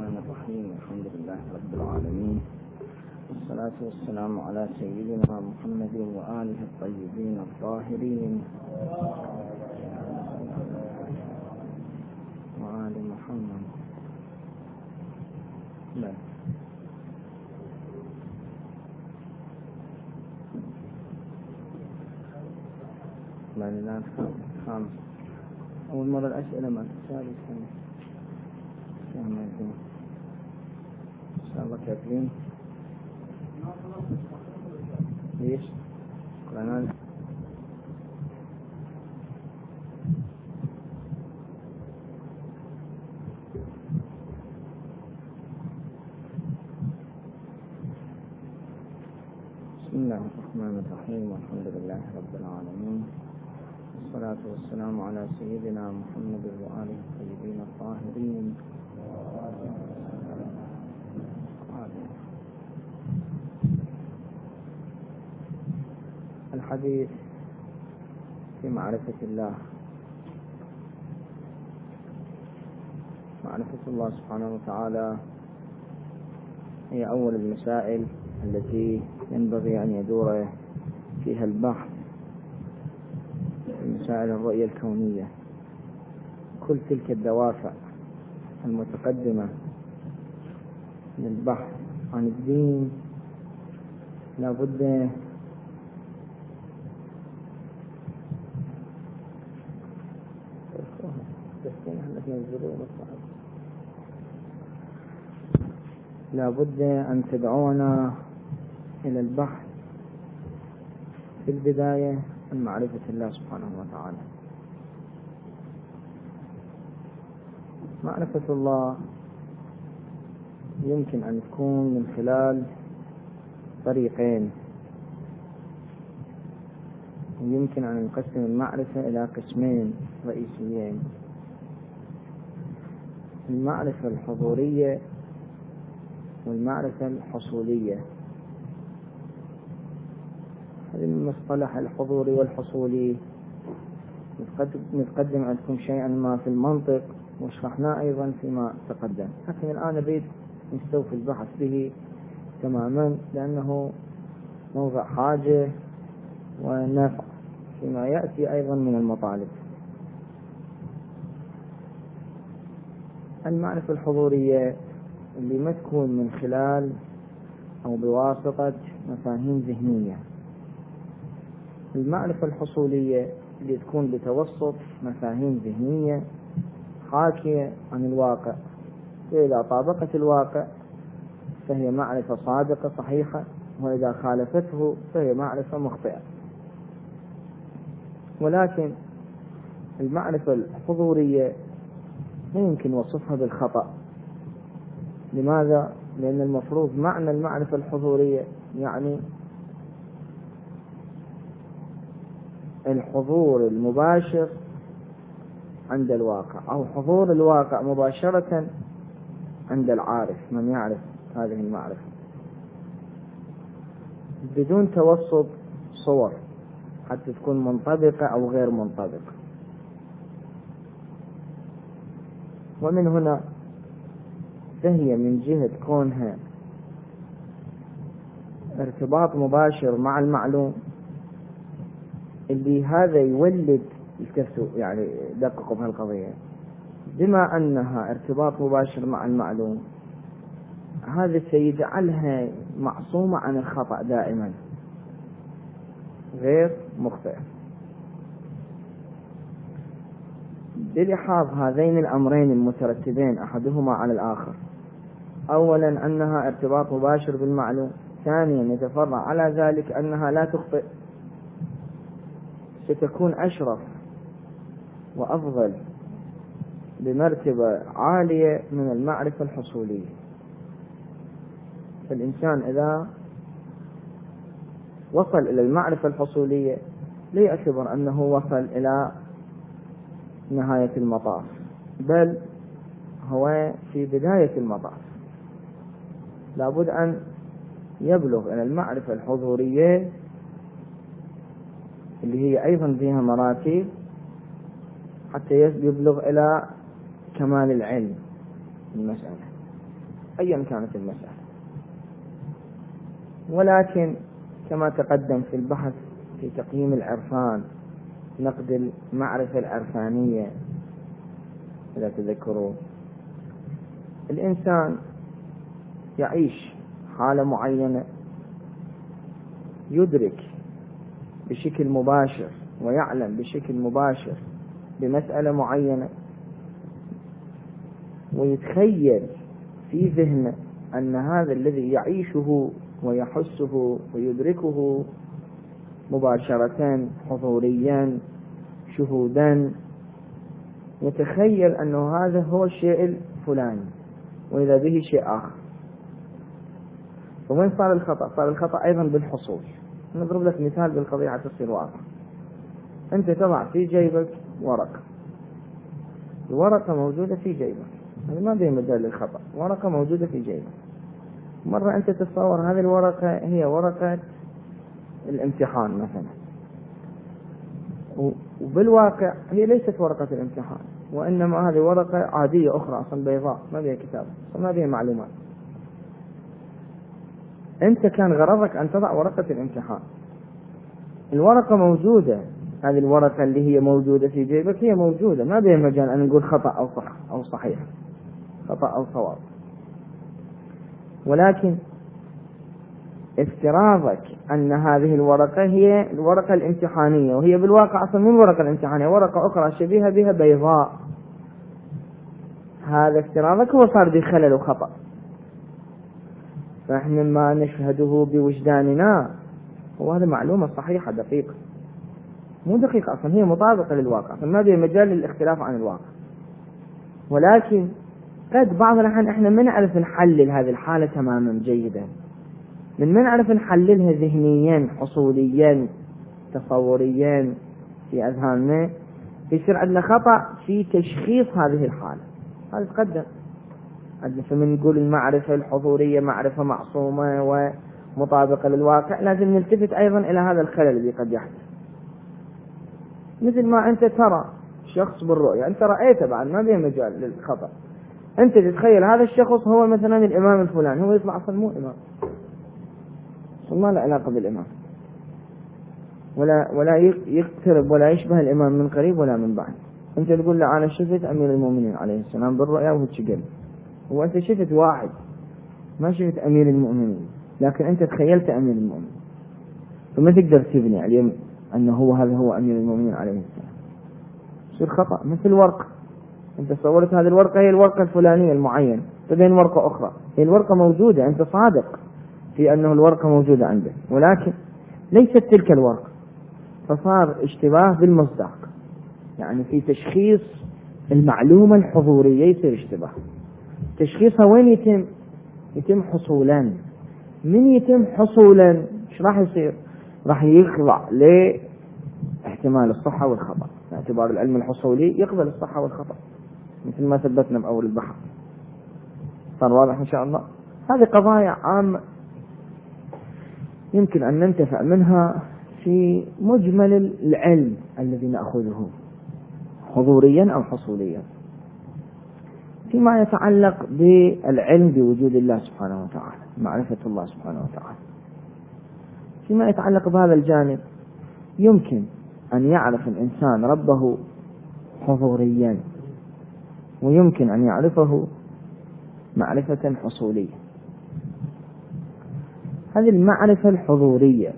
الرحمن الرحيم. الحمد لله رب العالمين، والصلاة والسلام على سيدنا محمد وآله الطيبين الطاهرين وآل محمد. لا خامس. أول مرة الأسئلة ما تسأل إن شاء الله كاتبين ليش؟ قرآن بسم الله الرحمن الرحيم، والحمد لله رب العالمين، والصلاة والسلام على سيدنا محمد وآله الطيبين الطاهرين. الحديث في معرفة الله. معرفة الله سبحانه وتعالى هي أول المسائل التي ينبغي أن يدور فيها البحث في مسائل الرؤية الكونية. كل تلك الدوافع المتقدمة للبحث عن الدين لابد أن تدعونا إلى البحث في البداية عن معرفة الله سبحانه وتعالى. معرفة الله يمكن أن تكون من خلال طريقين، ويمكن أن نقسم المعرفة إلى قسمين رئيسيين: المعرفة الحضورية والمعرفة الحصولية. هذا المصطلح الحضوري والحصولي نتقدم عندكم شيئا ما في المنطق، وشرحناه أيضا فيما تقدم، لكن الآن نريد نستوفي البحث به تماما، لأنه موضع حاجة ونفع فيما يأتي أيضا من المطالب. المعرفة الحضورية اللي ما تكون من خلال أو بواسطة مفاهيم ذهنية. المعرفة الحصولية اللي تكون بتوسط مفاهيم ذهنية حاكية عن الواقع، وإذا طابقت الواقع فهي معرفة صادقة صحيحة، وإذا خالفته فهي معرفة مخطئة. ولكن المعرفة الحضورية لا يمكن وصفها بالخطأ. لماذا؟ لأن المفروض معنى المعرفة الحضورية يعني الحضور المباشر عند الواقع، أو حضور الواقع مباشرة عند العارف، من يعرف هذه المعرفة بدون توسط صور حتى تكون منطبقة أو غير منطبقة. ومن هنا فهي من جهة كونها ارتباط مباشر مع المعلوم، اللي هذا يولد الكسو، يعني دققوا بهالقضية، بما أنها ارتباط مباشر مع المعلوم هذا سيجعلها معصومة عن الخطأ دائما، غير مخطئة. بلحاظ هذين الأمرين المترتبين أحدهما على الآخر: أولا أنها ارتباط مباشر بالمعلوم، ثانيا يتفرع على ذلك أنها لا تخطئ، ستكون أشرف وأفضل بمرتبة عالية من المعرفة الحصولية. فالإنسان إذا وصل إلى المعرفة الحصولية لا يعتبر أنه وصل إلى نهاية المطاف، بل هو في بداية المطاف. لابد أن يبلغ إلى المعرفة الحضورية اللي هي أيضا فيها مراتب حتى يبلغ إلى كمال العلم المسألة. أيا كانت المسألة. ولكن كما تقدم في البحث في تقييم العرفان، نقد المعرفة العرفانية إذا تذكروا، الإنسان يعيش حالة معينة، يدرك بشكل مباشر ويعلم بشكل مباشر بمسألة معينة، ويتخيل في ذهنه أن هذا الذي يعيشه ويحسه ويدركه مباشرة حضوريا شهودا، يتخيل أنه هذا هو الشيء الفلاني وإذا به شيء آخر. وين صار الخطأ؟ صار الخطأ أيضا بالحصول. نضرب لك مثال بالقضية حتى تصير واضحة. أنت تضع في جيبك ورقة، الورقة موجودة في جيبك، هذا ما بين مجال للخطأ، ورقة موجودة في جيبك. مرة أنت تتصور هذه الورقة هي ورقة الامتحان مثلا، وبالواقع هي ليست ورقة الامتحان، وإنما هذه ورقة عادية أخرى أصلا بيضاء ما بها كتاب ما بها معلومات. أنت كان غرضك أن تضع ورقة الامتحان، الورقة موجودة، هذه الورقة اللي هي موجودة في جيبك هي موجودة، ما بها مجال أن نقول خطأ أو صح أو صحيح، خطأ أو صواب. ولكن افتراضك أن هذه الورقة هي الورقة الامتحانية، وهي بالواقع أصلا من الورقة الامتحانية ورقة أخرى شبيهة بها بيضاء، هذا افتراضك هو صار به خلل وخطأ. فإحنا ما نشهده بوجداننا وهذا معلومة صحيحة دقيقة، مو دقيقة أصلا، هي مطابقة للواقع، فما بها مجال للاختلاف عن الواقع. ولكن قد بعض الأحيان إحنا ما نعرف نحلل هذه الحالة تماما جيدا، من ما نعرف نحللها ذهنيا حصوليا تصوريا في أذهاننا، يصير عندنا خطأ في تشخيص هذه الحالة. هذا تقدم عندنا، فمن نقول المعرفة الحضورية معرفة معصومة ومطابقة للواقع، لازم نلتفت أيضا إلى هذا الخلل الذي قد يحدث. مثل ما أنت ترى شخص بالرؤية، أنت رأيته بعد ما بيه مجال للخطأ، أنت تتخيل هذا الشخص هو مثلا الإمام الفلاني، هو يطلع أصلا مو إمام، ما له علاقة بالإمام، ولا يقترب ولا يشبه الإمام من قريب ولا من بعد. أنت تقول له أنا شفت أمير المؤمنين عليه السلام بالرؤيا وهتشقل، وأنت شفت واحد ما شفت أمير المؤمنين، لكن أنت تخيلت أمير المؤمنين، فما تقدر تبني عليه أنه هو هذا هو أمير المؤمنين عليه السلام. يصير خطأ. مثل ورقة، أنت صورت هذه الورقة هي الورقة الفلانية المعينة، تبين ورقة أخرى هي الورقة موجودة، أنت صادق في أنه الورقة موجودة عندك، ولكن ليست تلك الورقة، فصار اشتباه بالمصداق، يعني في تشخيص المعلومة الحضورية يصير اشتباه. تشخيصها وين يتم حصولا. من يتم حصولا ايش راح يصير؟ راح يخضع لاحتمال الصحة والخطأ، باعتبار العلم الحصولي يقبل الصحة والخطأ مثل ما ثبتنا بأول البحث. صار واضح إن شاء الله؟ هذه قضايا عامة يمكن أن ننتفع منها في مجمل العلم الذي نأخذه حضوريا أو حصوليا. فيما يتعلق بالعلم بوجود الله سبحانه وتعالى، معرفة الله سبحانه وتعالى، فيما يتعلق بهذا الجانب يمكن أن يعرف الإنسان ربه حضوريا، ويمكن أن يعرفه معرفة حصولية. هذه المعرفة الحضورية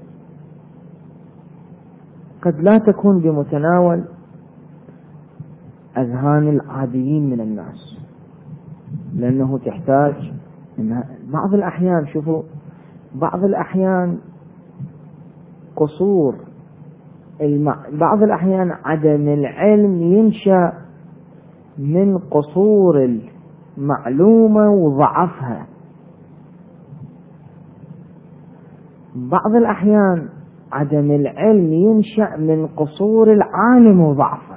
قد لا تكون بمتناول أذهان العاديين من الناس، لأنه تحتاج بعض الأحيان، شوفوا بعض الأحيان قصور بعض الأحيان عدم العلم ينشأ من قصور المعلومة وضعفها. بعض الأحيان عدم العلم ينشأ من قصور العالم وضعفه.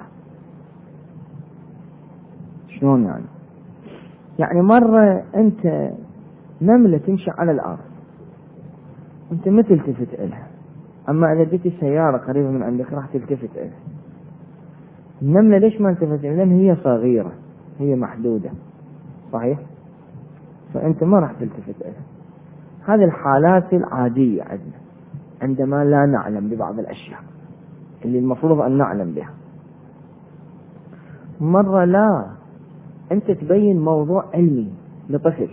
شلون يعني؟ يعني مرة أنت نملة تمشي على الأرض، أنت ما تلتفت إلها، أما إذا جت سيارة قريبة من عندك راح تلتفت إلها. النملة ليش ما التفت إلها؟ لأن هي صغيرة، هي محدودة، صحيح؟ أنت ما راح تلتفت لها. هذه الحالات العادية عندنا عندما لا نعلم ببعض الأشياء اللي المفروض أن نعلم بها. مرة لا، أنت تبين موضوع علمي لطفل،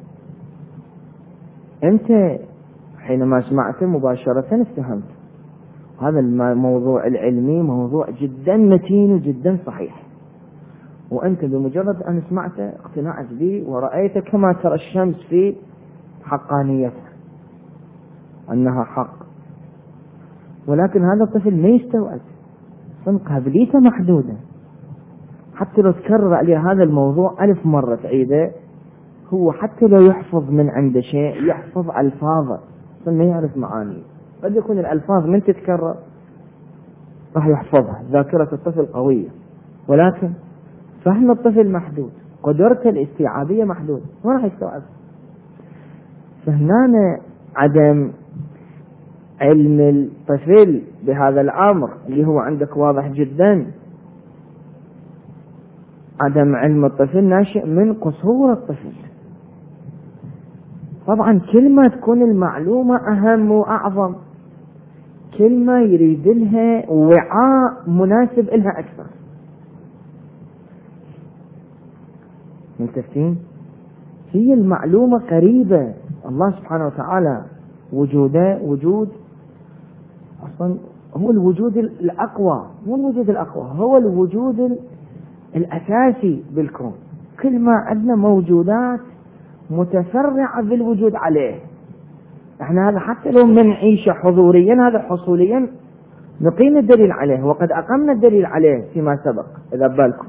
أنت حينما سمعته مباشرة استهمت. هذا الموضوع العلمي موضوع جدا متين وجدا صحيح، وأنت بمجرد أن سمعته اقتنعت به ورأيت كما ترى الشمس في حقانيتها أنها حق. ولكن هذا الطفل ما يستوعب، قابليته محدودة. حتى لو تكرر عليه هذا الموضوع 1000 مرة تعيده، هو حتى لو يحفظ من عنده شيء يحفظ ألفاظه ما يعرف معانيه. قد يكون الألفاظ من تتكرر راح يحفظها، ذاكرة الطفل قوية، ولكن فهم الطفل محدود، قدرته الاستيعابية محدودة، ما راح يستوعب. فهنا عدم علم الطفل بهذا الأمر اللي هو عندك واضح جدا، عدم علم الطفل ناشئ من قصور الطفل. طبعا كل ما تكون المعلومة أهم وأعظم، كل ما يريد لها وعاء مناسب لها أكثر. ملتفتين؟ هي المعلومة قريبة، الله سبحانه وتعالى وجوده وجود أصلا هو الوجود الأقوى، مو الوجود الأقوى، هو الوجود الأساسي بالكون. كل ما عندنا موجودات متفرعة بالوجود عليه. احنا هذا حتى لو منعيش حضوريا، هذا حصوليا نقيم الدليل عليه، وقد أقمنا الدليل عليه فيما سبق إذا بالكم.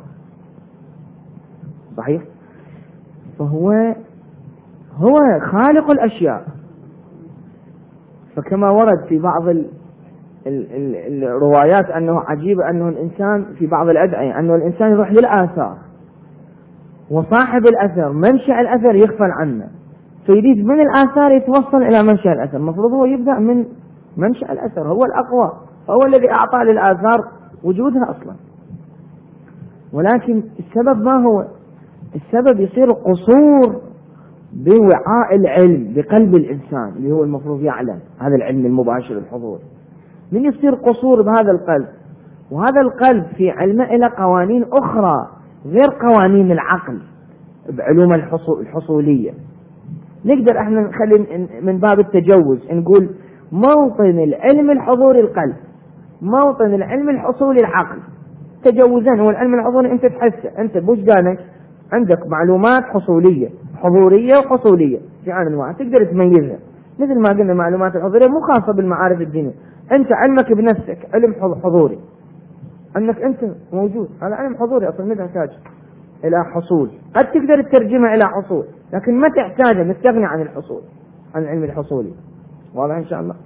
صحيح؟ فهو خالق الأشياء. فكما ورد في بعض الروايات أنه عجيب أنه الإنسان في بعض الأدعية أنه الإنسان يروح للآثار، وصاحب الأثر منشأ الأثر يغفل عنه، فيريد من الآثار يتوصل إلى منشأ الأثر. المفروض هو يبدأ من منشأ الأثر، هو الأقوى، هو الذي أعطى للآثار وجودها أصلا. ولكن السبب ما هو؟ السبب يصير قصور بوعاء العلم بقلب الإنسان اللي هو المفروض يعلم هذا العلم المباشر الحضور. من يصير قصور بهذا القلب، وهذا القلب في علمه إلى قوانين أخرى غير قوانين العقل بعلوم الحصولية. نقدر احنا نخلي من باب التجوز نقول موطن العلم الحضوري القلب، موطن العلم الحصولي العقل. تجوزا هو العلم الحضوري انت تحسه، انت بوجدانك عندك معلومات حصولية، حضورية وحصولية في عالم انواع تقدر تميزها. مثل ما قلنا المعلومات الحضورية مو خاصة بالمعارف الدينية، انت علمك بنفسك علم حضوري، انك انت موجود، هذا علم حضوري اصلا ما تحتاج الى حصول. قد تقدر تترجمه الى حصول، لكن ما تحتاجه، نستغني عن الحصول، عن العلم الحصولي. واضح ان شاء الله؟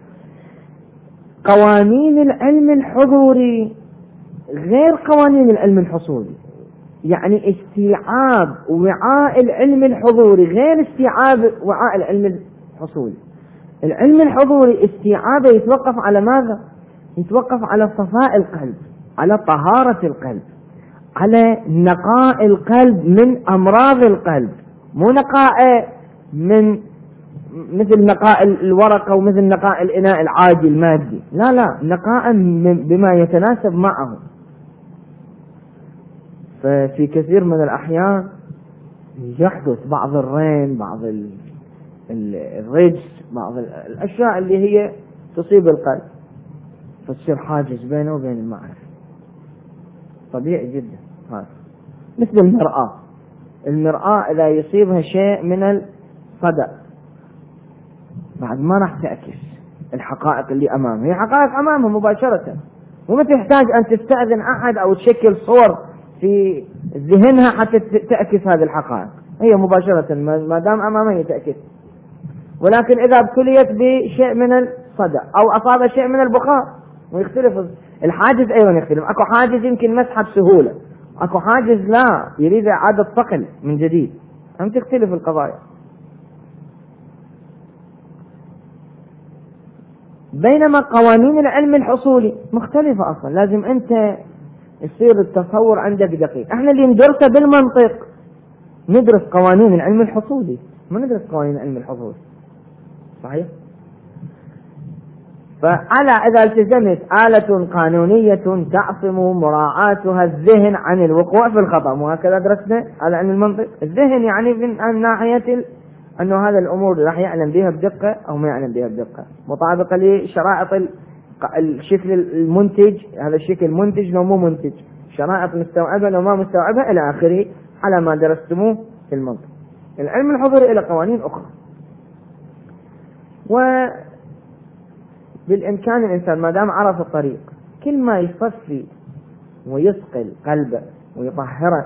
قوانين العلم الحضوري غير قوانين العلم الحصولي، يعني استيعاب وعاء العلم الحضوري غير استيعاب وعاء العلم الحصولي. العلم الحضوري استيعابه يتوقف على ماذا؟ يتوقف على صفاء القلب، على طهارة القلب، على نقاء القلب من أمراض القلب، مو نقاء من مثل نقاء الورقة ومثل نقاء الإناء العادي المادي، لا، نقاء بما يتناسب معه. ففي كثير من الأحيان يحدث بعض الرين، بعض الرجس، بعض الأشياء اللي هي تصيب القلب، فتصير حاجز بينه وبين المعرفة. طبيعي جدا هذا. مثل المرآة إذا يصيبها شيء من الصدأ بعد ما راح تعكس الحقائق اللي أمامها، هي حقائق أمامها مباشرة، وما تحتاج أن تستأذن أحد أو تشكل صور في ذهنها حتى تعكس هذه الحقائق، هي مباشرة ما دام أمامها تعكس. ولكن إذا ابتليت بشيء من الصدأ أو أصاب شيء من البخار، ويختلف الحاجز، أيضا يختلف. أكو حاجز يمكن مسحة بسهولة، أكو حاجز لا، يريد إعادة صقل من جديد، هم تختلف القضايا. بينما قوانين العلم الحصولي مختلفة أصلا، لازم أنت يصير التصور عندك دقيق. احنا اللي ندرسه بالمنطق ندرس قوانين العلم الحصولي، ما ندرس قوانين علم الحضور. صحيح؟ فعلى إذا التزمت آلة قانونية تعصم مراعاتها الذهن عن الوقوع في الخطأ، وهكذا درسنا على علم المنطق. الذهن يعني من ناحية أنه هذا الأمور راح يعلم بها بدقة أو ما يعلم بها بدقة، مطابقة لشرائط الشكل المنتج، هذا الشكل منتج لو مو منتج، شرائط مستوعبة لو ما مستوعبة، إلى آخره، على ما درستموه في المنطق. العلم الحضوري إلى قوانين أخرى، وبالإمكان الإنسان ما دام عرف الطريق كل ما يصفي ويثقل قلبه ويطهره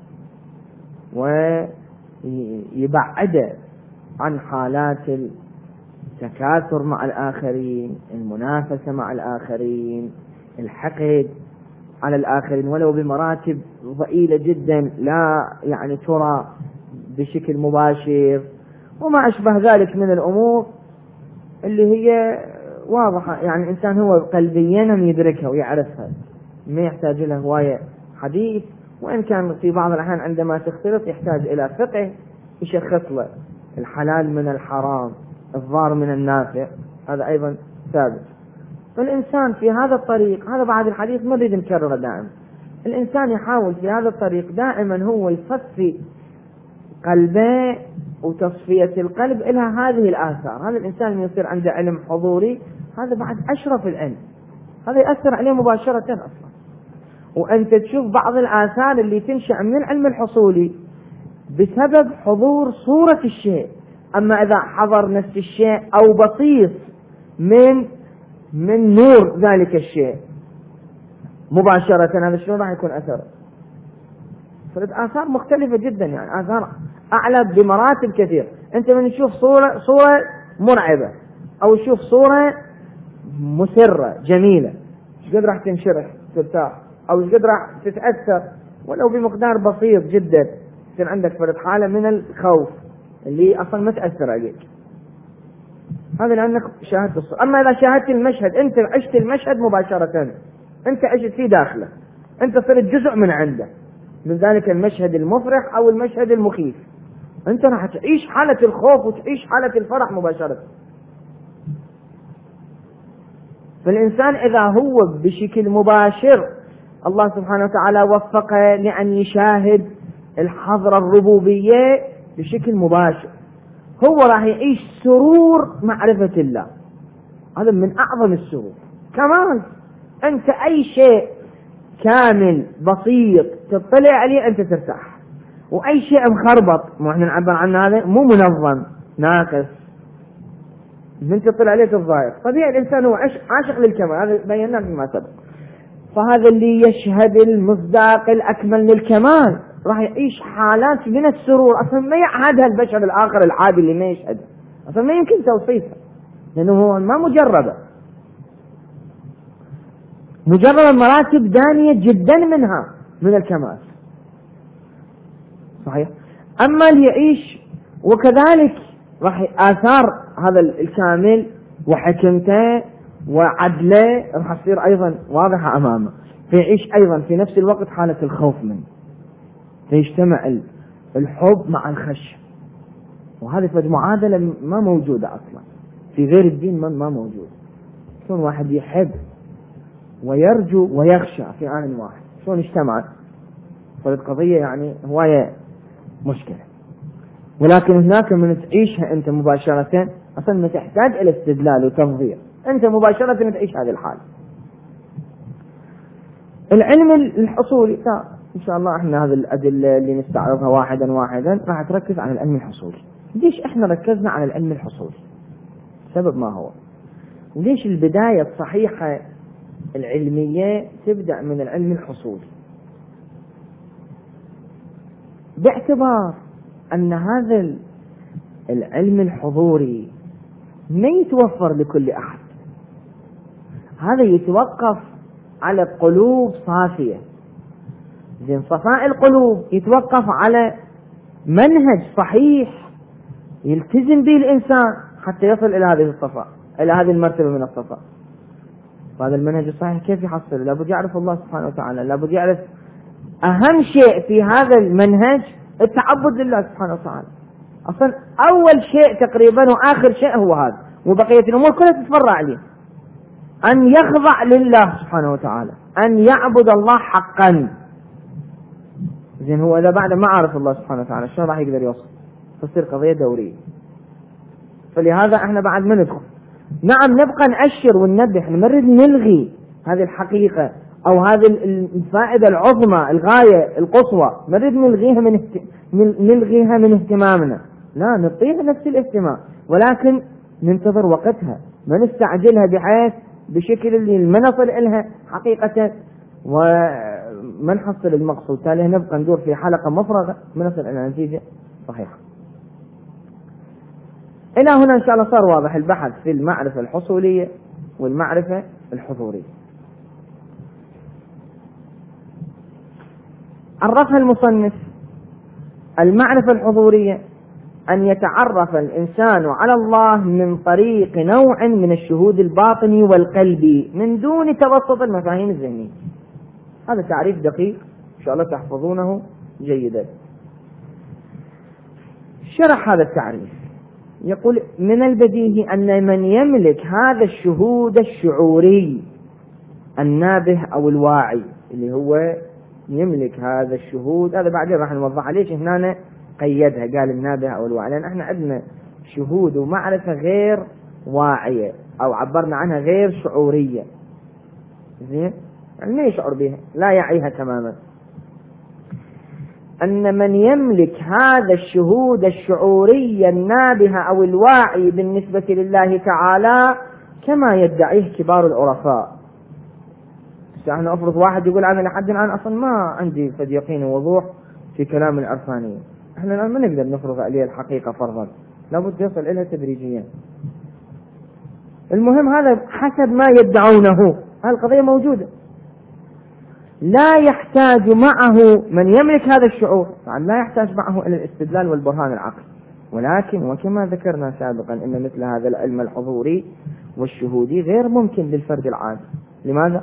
ويبعده عن حالات التكاثر مع الآخرين، المنافسة مع الآخرين، الحقد على الآخرين ولو بمراتب ضئيلة جدا لا يعني ترى بشكل مباشر، وما أشبه ذلك من الأمور اللي هي واضحة، يعني الإنسان هو قلبيا يدركها ويعرفها، ما يحتاج له هواية حديث، وإن كان في بعض الأحيان عندما تختلط يحتاج إلى فقه يشخص له الحلال من الحرام، الضار من النافع، هذا أيضا ثابت. فالإنسان في هذا الطريق، هذا بعد الحديث ما بيد نكرره دائما، الإنسان يحاول في هذا الطريق دائما هو يصفي قلبه، وتصفية القلب إلها هذه الآثار. هذا الإنسان يصير عنده علم حضوري، هذا بعد أشرف العلم، هذا يأثر عليه مباشرة أصلا. وأنت تشوف بعض الآثار اللي تنشأ من العلم الحصولي بسبب حضور صورة الشيء. أما إذا حضر نفس الشيء أو بسيط من نور ذلك الشيء مباشرة، هذا شلون راح يكون أثر؟ فالآثار مختلفة جدا، يعني آثار أعلى بمراتب كثير. أنت من تشوف صورة مرعبة أو تشوف صورة مسرة جميلة، ايش قد راح تنشرح ترتاح، أو ايش قد راح تتأثر ولو بمقدار بسيط جدا، يصير عندك فرد حالة من الخوف اللي أصلا ما تأثر عليك، هذا لأنك شاهدت الصورة. أما إذا شاهدت المشهد، أنت عشت المشهد مباشرة، أنت عشت فيه داخله، أنت صرت جزء من عنده، من ذلك المشهد المفرح أو المشهد المخيف، أنت راح تعيش حالة الخوف وتعيش حالة الفرح مباشرة. فالإنسان إذا هو بشكل مباشر الله سبحانه وتعالى وفقه لأن يشاهد الحضرة الربوبية بشكل مباشر، هو راح يعيش سرور معرفة الله، هذا من أعظم السرور. كمان أنت أي شيء كامل بسيط تطلع عليه أنت ترتاح، وأي شيء مخربط، ما احنا نعبر عنه هذا مو منظم ناقص، من تطلع عليه الضائق. طبيعي الإنسان هو عاشق للكمال، هذا بيناه فيما سبق. فهذا اللي يشهد المصداق الأكمل للكمال راح يعيش حالات من السرور أصلا ما يعهدها البشر الآخر العادي اللي ما يشهد، أصلا ما يمكن توصيفها، لأنه هو ما مجربة، مجرد مراتب دانية جدا منها من الكمال. صحيح. أما اللي يعيش وكذلك راح آثار هذا الكامل وحكمته وعدله راح تصير أيضا واضحة أمامه، فيعيش أيضا في نفس الوقت حالة الخوف منه، فيجتمع الحب مع الخشية، وهذه معادلة ما موجودة أصلا في غير الدين، ما موجود. شلون واحد يحب ويرجو ويخشى في آن واحد، شلون اجتمعت؟ فالقضية يعني هواية مشكلة. ولكن هناك من تعيشها أنت مباشرة أصلا ما تحتاج إلى استدلال وتنظير، أنت مباشرة تعيش هذه الحالة. العلم الحصولي إن شاء الله إحنا هذه الأدلة اللي نستعرضها واحدا واحدا راح تركز على العلم الحصولي. ليش إحنا ركزنا على العلم الحصولي؟ سبب ما هو، وليش البداية الصحيحة العلمية تبدأ من العلم الحصولي؟ باعتبار أن هذا العلم الحضوري ما يتوفر لكل أحد، هذا يتوقف على قلوب صافية. زين، صفاء القلوب يتوقف على منهج صحيح يلتزم به الإنسان حتى يصل إلى هذه الصفاء، إلى هذه المرتبة من الصفاء. وهذا المنهج الصحيح كيف يحصل؟ لابد يعرف الله سبحانه وتعالى، لابد يعرف أهم شيء في هذا المنهج التعبد لله سبحانه وتعالى. أصلا أول شيء تقريبا وآخر شيء هو هذا، وبقية الأمور كلها تتفرع عليه. أن يخضع لله سبحانه وتعالى، أن يعبد الله حقا. زين هو إذا بعد ما عرف الله سبحانه وتعالى شلون راح يقدر يوصل؟ تصير قضية دورية. فلهذا احنا بعد ما ندخل نعم نبقى نأشر وننبه، احنا نريد نلغي هذه الحقيقة أو هذه الفائدة العظمى الغاية القصوى، نريد نلغيها من اهتمامنا، لا نعطيها نفس الاهتمام، ولكن ننتظر وقتها، ما نستعجلها بحيث بشكل اللي ما نصل إلها حقيقة وما نحصل المقصود، تالي نبقى ندور في حلقة مفرغة ما نصل إلى نتيجة صحيحة. إلى هنا إن شاء الله صار واضح البحث في المعرفة الحصولية والمعرفة الحضورية. عرفها المصنف المعرفة الحضورية أن يتعرف الإنسان على الله من طريق نوع من الشهود الباطني والقلبي من دون توسط المفاهيم الذهنية. هذا تعريف دقيق إن شاء الله تحفظونه جيدا. شرح هذا التعريف يقول: من البديهي أن من يملك هذا الشهود الشعوري النابه أو الواعي، اللي هو يملك هذا الشهود، هذا بعدين راح نوضح ليش هنا قيدها قال النابه أو الواعي، لأن احنا عندنا شهود ومعرفة غير واعية أو عبرنا عنها غير شعورية. زين يعني ما يشعر بها، لا يعيها تماما. أن من يملك هذا الشهود الشعوري النابه أو الواعي بالنسبة لله تعالى كما يدعيه كبار العرفاء. احنا أفرض واحد يقول أنا لحد الآن أصلا ما عندي فد يقين ووضوح في كلام العرفانية، احنا الآن ما نقدر نفرض عليه الحقيقة فرضا، لابد يصل إليها تدريجيا. المهم هذا حسب ما يدعونه، هالقضية موجودة، لا يحتاج معه من يملك هذا الشعور، يعني لا يحتاج معه إلى الاستدلال والبرهان العقلي، ولكن وكما ذكرنا سابقا أن مثل هذا العلم الحضوري والشهودي غير ممكن للفرد العادي. لماذا؟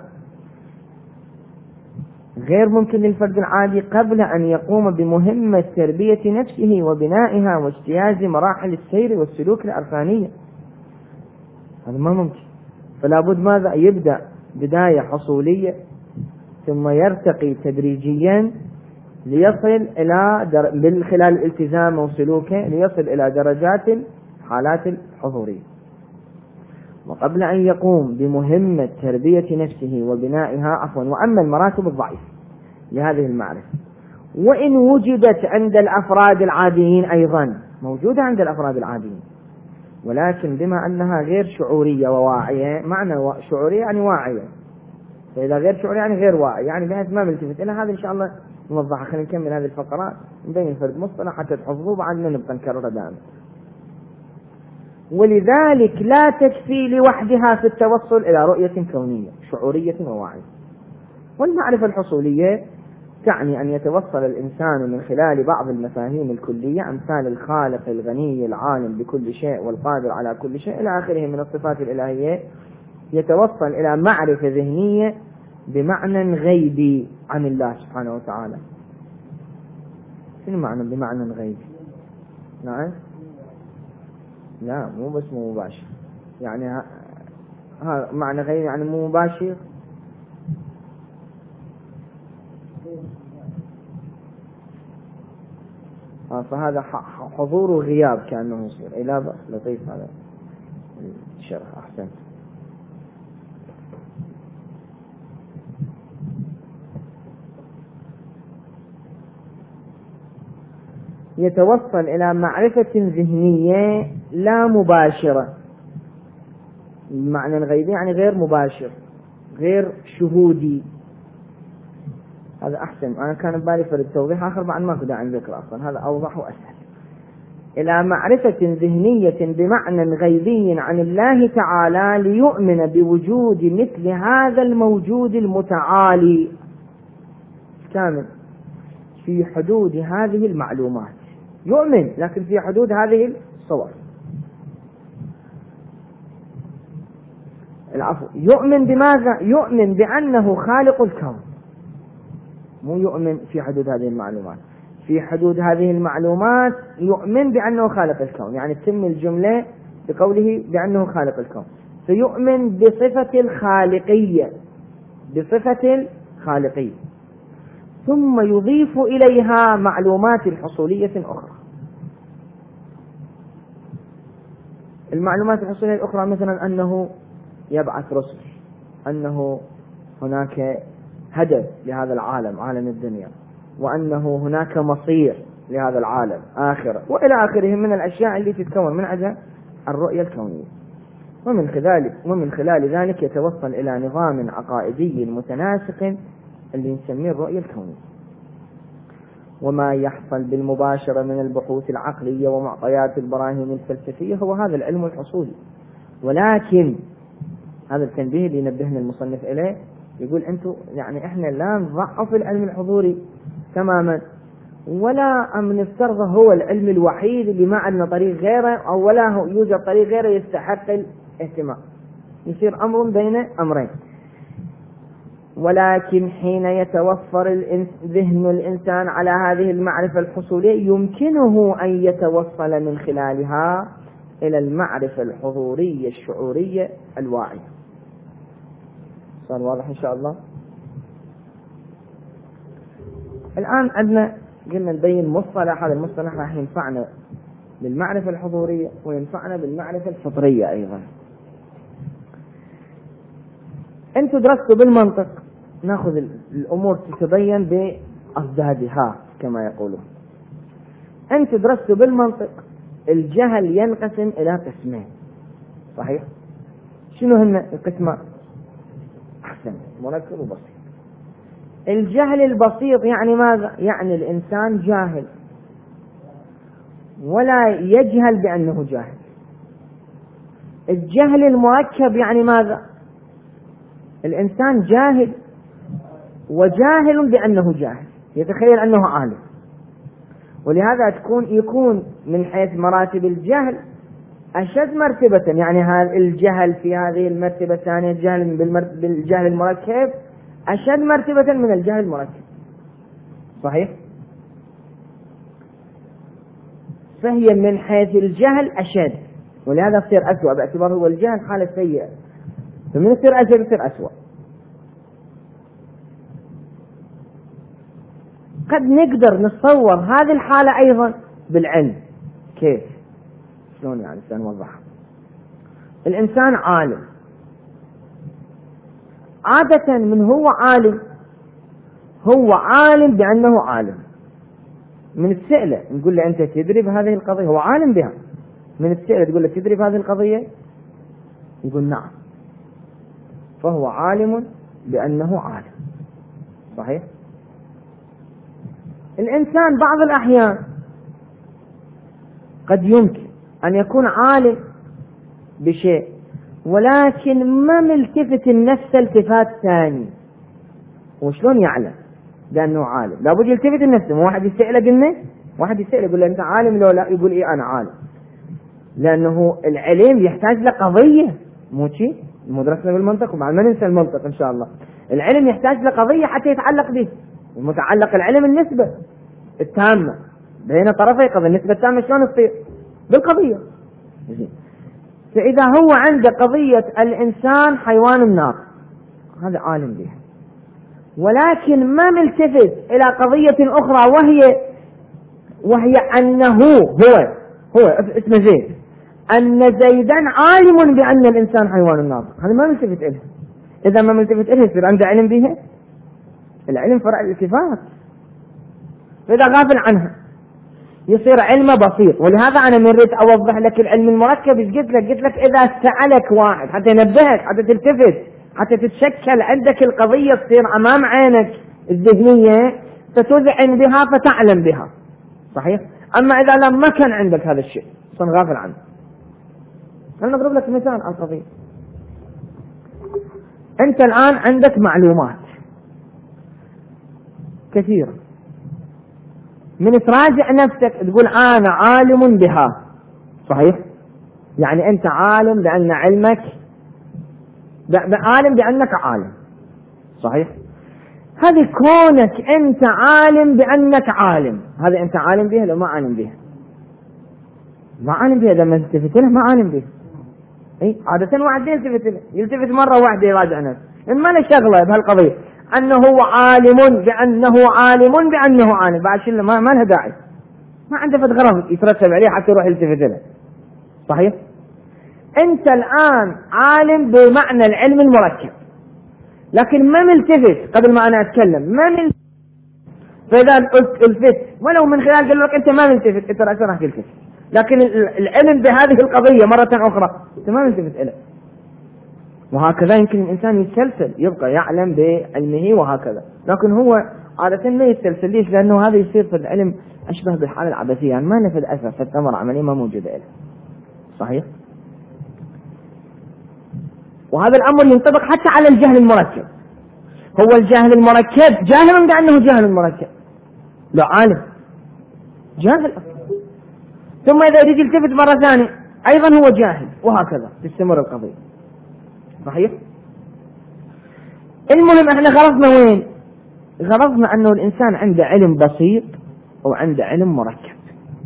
غير ممكن للفرد العادي قبل أن يقوم بمهمة تربية نفسه وبنائها واجتياز مراحل السير والسلوك العرفانية، هذا ما ممكن. فلا بد ماذا؟ يبدأ بداية حصولية ثم يرتقي تدريجيا ليصل إلى من خلال الالتزام وسلوكه ليصل إلى درجات حالات الحضورية. وقبل أن يقوم بمهمة تربية نفسه وبنائها وأما المراتب الضعيفة لهذه المعرفة وإن وجدت عند الأفراد العاديين أيضا موجودة عند الأفراد العاديين، ولكن بما أنها غير شعورية وواعية، معنى شعورية يعني واعية، فإذا غير شعورية يعني غير واعي، يعني بحيث ما ملتفت إلى هذا. إن شاء الله نوضحها، خلينا نكمل هذه الفقرات نبين فرد مصطلح حتى تحفظوه بعدنا نبقى نكرره دائما. ولذلك لا تكفي لوحدها في التوصل إلى رؤية كونية شعورية وواعية. والمعرفة الحصولية تعني أن يتوصل الإنسان من خلال بعض المفاهيم الكلية أمثال الخالق الغني العالم بكل شيء والقادر على كل شيء إلى آخره من الصفات الإلهية، يتوصل إلى معرفة ذهنية بمعنى غيبي عن الله سبحانه وتعالى. شنو معنى بمعنى غيبي؟ نعم، لا مو بس مو مباشر، يعني ها معنى غيبي يعني مو مباشر. فهذا حضور وغياب كأنه يصير. إيه لا بأس، لطيف هذا الشرح، أحسن. يتوصل إلى معرفة ذهنية لا مباشرة. معنى الغيبي يعني غير مباشر غير شهودي. هذا أحسن، أنا كان ببالي فرد توضيح آخر بعد ما كنت عن ذكر أصلا، هذا أوضح وأسهل. إلى معرفة ذهنية بمعنى غيبي عن الله تعالى ليؤمن بوجود مثل هذا الموجود المتعالي كامل في حدود هذه المعلومات. يؤمن لكن في حدود هذه الصور. العفو، يؤمن بماذا؟ يؤمن بأنه خالق الكون، مو يؤمن في حدود هذه المعلومات، في حدود هذه المعلومات يؤمن بأنه خالق الكون، يعني تتم الجملة بقوله بأنه خالق الكون، فيؤمن بصفة الخالقية، بصفة الخالقية، ثم يضيف إليها معلومات حصولية أخرى. المعلومات الحصولية الأخرى مثلا أنه يبعث رسل، أنه هناك هدف لهذا العالم، عالم الدنيا، وأنه هناك مصير لهذا العالم آخرة، وإلى آخره من الأشياء اللي تتكون من عندها الرؤية الكونية. ومن خلال ذلك يتوصل إلى نظام عقائدي متناسق اللي نسميه الرؤية الكونية. وما يحصل بالمباشرة من البحوث العقلية ومعطيات البراهين الفلسفية هو هذا العلم الحصولي. ولكن هذا التنبيه اللي ينبهنا المصنف إليه، يقول أنتم يعني إحنا لا نضعف العلم الحضوري تماما، ولا نفترض هو العلم الوحيد اللي ما عندنا طريق غيره، أو ولا هو يوجد طريق غيره يستحق الاهتمام. يصير أمر بين أمرين. ولكن حين يتوفر ذهن الإنسان على هذه المعرفة الحصولية يمكنه أن يتوصل من خلالها إلى المعرفة الحضورية الشعورية الواعية. صار واضح إن شاء الله؟ الآن عندنا قلنا نبين مصطلح، هذا المصطلح راح ينفعنا بالمعرفة الحضورية وينفعنا بالمعرفة الفطرية أيضا. أنتوا درستوا بالمنطق، ناخذ الأمور تتبين بأضدادها كما يقولون. أنتوا درستوا بالمنطق، الجهل ينقسم إلى قسمين، صحيح؟ شنو هن القسمان؟ أحسن، مركب وبسيط. الجهل البسيط يعني ماذا؟ يعني الإنسان جاهل ولا يجهل بأنه جاهل. الجهل المركب يعني ماذا؟ الإنسان جاهل وجاهل بأنه جاهل، يتخيل أنه عالم، ولهذا يكون من حيث مراتب الجهل أشد مرتبة، يعني هذا الجهل في هذه المرتبة الثانية، الجهل بالجهل المركب أشد مرتبة من الجهل المركب، صحيح؟ فهي من حيث الجهل أشد، ولهذا تصير أسوأ، باعتبار هو الجهل حالة سيئة، فمن يصير أشد يصير أسوأ. قد نقدر نتصور هذه الحالة أيضا بالعلم. كيف؟ شلون يعني سنوضحها؟ الإنسان عالم، عادة من هو عالم بأنه عالم. من السئلة نقول له أنت تدري بهذه القضية، هو عالم بها. من السئلة تقول له تدري بهذه القضية، يقول نعم، فهو عالم بأنه عالم، صحيح؟ الإنسان بعض الأحيان قد يمكن أن يكون عالم بشيء ولكن ما ملتفت النفس التفات ثاني. وشلون يعلم بأنه عالم؟ لابد يلتفت النفس. واحد يسأله، قلنا واحد يسأله يقول له أنت عالم لو لا، يقول إيه أنا عالم، لأنه العلم يحتاج لقضية، مو شيء المدرسة بالمنطق، وبعد ما ننسى المنطق إن شاء الله. العلم يحتاج لقضية حتى يتعلق به، المتعلق العلم النسبة التامة بين طرفي قضية. النسبة التامة شلون تصير؟ بالقضية. فإذا هو عنده قضية الإنسان حيوان النار، هذا عالم بها، ولكن ما ملتفت إلى قضية أخرى وهي أنه هو اسمه زيد، أن زيدا عالم بأن الإنسان حيوان النار، هذا ما ملتفت إليه. إذا ما ملتفت إليه يصير عنده علم بها؟ العلم فرع الالتفات، فإذا غافل عنها يصير علم بسيط. ولهذا أنا من ريت أوضح لك العلم المركب. قلت لك إذا سألك واحد حتى ينبهك، حتى تلتفت، حتى تتشكل عندك القضية تصير أمام عينك الذهنية، فتذعن بها فتعلم بها، صحيح؟ أما إذا لم كان عندك هذا الشيء صن غافل عنه. هل نضرب لك مثال على القضية؟ أنت الآن عندك معلومات كثيرة، من تراجع نفسك تقول أنا عالم بها، صحيح؟ يعني أنت عالم بأن علمك، عالم بأنك عالم، صحيح؟ هذه كونك أنت عالم بأنك عالم، هذا أنت عالم بها لو ما عالم بها؟ ما عالم بها، إذا ما التفت له ما عالم بها. عادة واحد يلتفت مرة واحدة يراجع نفسه، ما له شغلة بهالقضية أنه عالم بأنه عالم، بعد شيء ما لها داعي، ما عنده فد غرض يترتب عليه حتى يروح يلتفت له. صحيح؟ أنت الآن عالم بمعنى العلم المركب، لكن ما ملتفت قبل ما أنا أتكلم، ما ملتفت. فإذا التفت ولو من خلال قال لك أنت ما ملتفت، أنت رأسا راح تلتفت، لكن العلم بهذه القضية مرة أخرى أنت ما ملتفت إليه. وهكذا يمكن الإنسان يتسلسل يبقى يعلم بعلمه وهكذا، لكن هو عادة ما يتسلسل. ليش؟ لأنه هذا يصير في العلم أشبه بالحالة العبثية، يعني ما نفذ أثر في الثمرة عملية ما موجودة له. صحيح؟ وهذا الأمر ينطبق حتى على الجهل المركب. هو الجهل المركب جاهل بأنه جهل مركب، لا عالم جاهل، ثم إذا يجي يلتفت مرة ثانية أيضا هو جاهل، وهكذا تستمر القضية. صحيح؟ المهم احنا غرضنا وين؟ غرضنا أنه الإنسان عنده علم بسيط وعنده علم مركب.